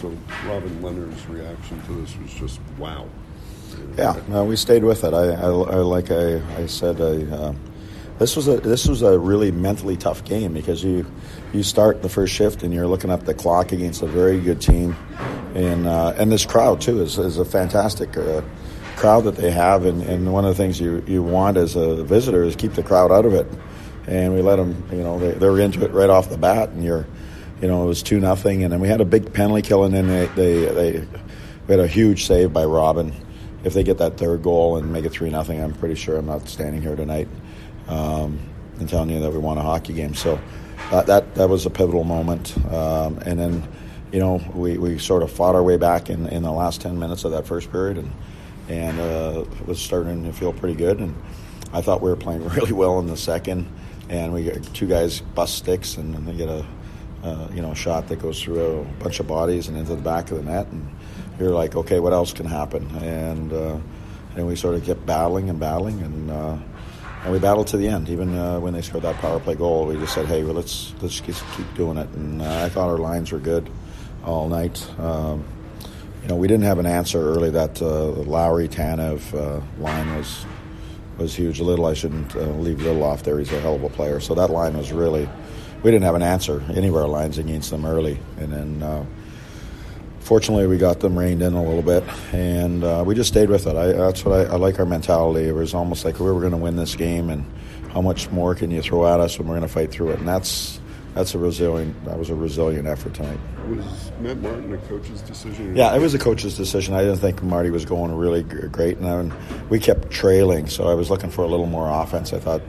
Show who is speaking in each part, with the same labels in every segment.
Speaker 1: So Robin Leonard's reaction to this was just wow.
Speaker 2: Yeah, no, we stayed with it. I said, this was a really mentally tough game because you start the first shift and you're looking up the clock against a very good team, and this crowd too is a fantastic crowd that they have, and one of the things you want as a visitor is keep the crowd out of it, and we let them. They were into it right off the bat, and it was 2-0, and then we had a big penalty kill, and then we had a huge save by Robin. If they get that third goal and make it 3-0, I'm pretty sure I'm not standing here tonight and telling you that we won a hockey game. So that was a pivotal moment. And then, we sort of fought our way back in the last 10 minutes of that first period, and it was starting to feel pretty good. And I thought we were playing really well in the second. And we got two guys bust sticks, and then they get a shot that goes through a bunch of bodies and into the back of the net. And you're like, okay, what else can happen? And we sort of kept battling, and we battled to the end. Even when they scored that power play goal, we just said, hey, well, let's just keep doing it. And I thought our lines were good all night. We didn't have an answer early. That Lowry-Tanev line was huge. I shouldn't leave Little off there. He's a hell of a player. So that line was really, we didn't have an answer, any of our lines against them early. And then fortunately, we got them reined in a little bit, and we just stayed with it. That's what I like our mentality. It was almost like we were going to win this game, and how much more can you throw at us when we're going to fight through it? And that was a resilient effort tonight.
Speaker 1: Was Matt Martin a coach's decision?
Speaker 2: Yeah, it was a coach's decision. I didn't think Marty was going really great, and we kept trailing, so I was looking for a little more offense. I thought,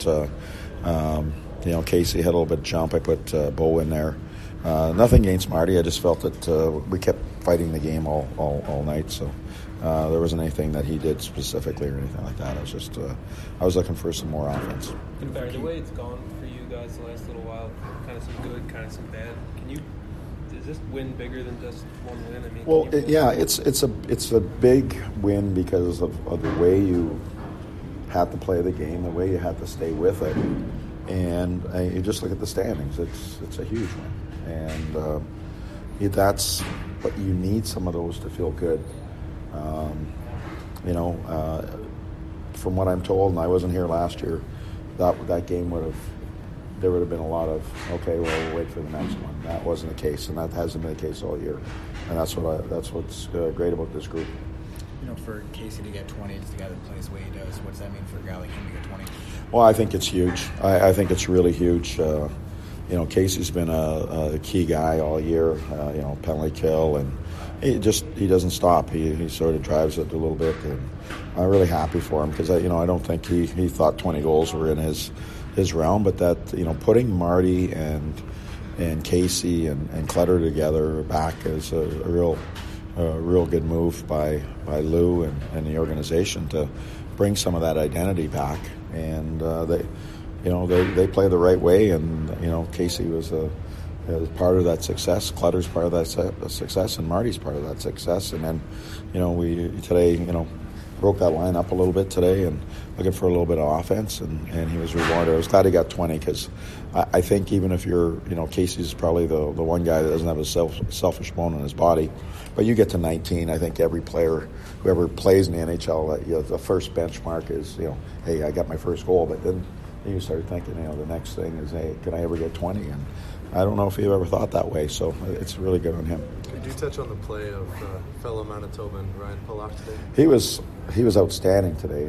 Speaker 2: Casey had a little bit of jump. I put Bo in there. Nothing against Marty. I just felt that we kept fighting the game all night, so there wasn't anything that he did specifically or anything like that. I was just I was looking for some more offense.
Speaker 3: And Barry, the way it's gone for you guys the last little while, kind of some good, kind of some bad. Is this win bigger than just one win? I mean,
Speaker 2: well, it's a big win because of the way you had to play the game, the way you had to stay with it, and you just look at the standings. It's a huge win. And that's what you need, some of those to feel good. From what I'm told, and I wasn't here last year, that game there would have been a lot of, okay, well, we'll wait for the next one. That wasn't the case, and that hasn't been the case all year. And that's what's great about this group.
Speaker 4: For Casey to get 20, it's the guy that plays the way he does. What does that mean for a guy like him to get 20?
Speaker 2: Well, I think it's huge. I think it's really huge. Casey's been a key guy all year, penalty kill, and he doesn't stop. He sort of drives it a little bit, and I'm really happy for him because I don't think he thought 20 goals were in his realm, but that putting Marty and Casey and Clutter together back is a real good move by Lou and the organization to bring some of that identity back, and they play the right way, and Casey was part of that success. Clutter's part of that success, and Marty's part of that success. And then, we today, broke that line up a little bit today, and looking for a little bit of offense, and he was rewarded. I was glad he got 20 because I think even if you're, Casey's probably the one guy that doesn't have a selfish bone in his body, but you get to 19, I think every player, whoever plays in the NHL, the first benchmark is, hey, I got my first goal, but then you start thinking, the next thing is, hey, can I ever get 20? And I don't know if he ever thought that way, so it's really good on him.
Speaker 5: Could you touch on the play of fellow Manitoban Ryan Pulock today?
Speaker 2: He was outstanding today.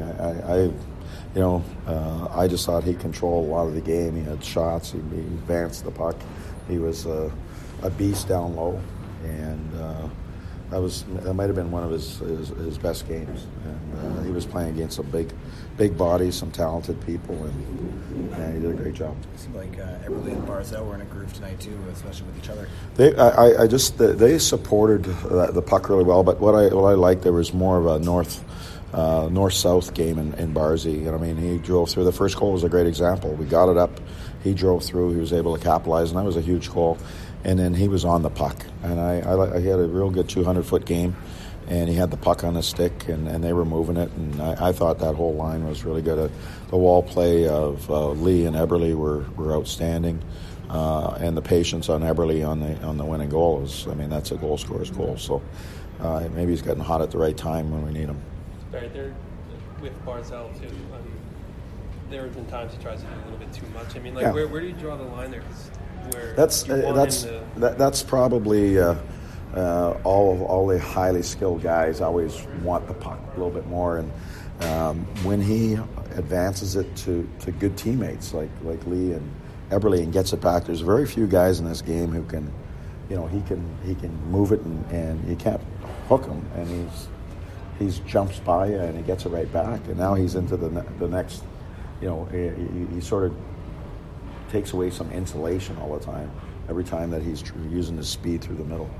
Speaker 2: I just thought he controlled a lot of the game. He had shots. He advanced the puck. He was a beast down low, and that might have been one of his best games. And he was playing against some big bodies, some talented people, and he did a great job.
Speaker 4: It seemed like Eberle and Barzal were in a groove tonight too, especially with each other.
Speaker 2: They supported the puck really well. But what I liked, there was more of a north-south game in Barzy. He drove through. The first goal was a great example. We got it up. He drove through. He was able to capitalize, and that was a huge goal. And then he was on the puck, and he had a real good 200-foot game, and he had the puck on his stick, and they were moving it, and I thought that whole line was really good. The wall play of Lee and Eberle were outstanding. And the patience on Eberle on the winning goal that's a goal scorer's goal. So maybe he's getting hot at the right time when we need him.
Speaker 3: Right there with Barzal too. There have been times he tries to do a little bit too much. Where do you draw the line there? 'Cause
Speaker 2: that's probably all the highly skilled guys always want the puck a little bit more, and when he advances it to good teammates like Lee and Eberle and gets it back, there's very few guys in this game who can, he can move it and you can't hook him, and he's jumps by you and he gets it right back, and now he's into the next. He sort of takes away some insulation all the time, every time that he's using his speed through the middle.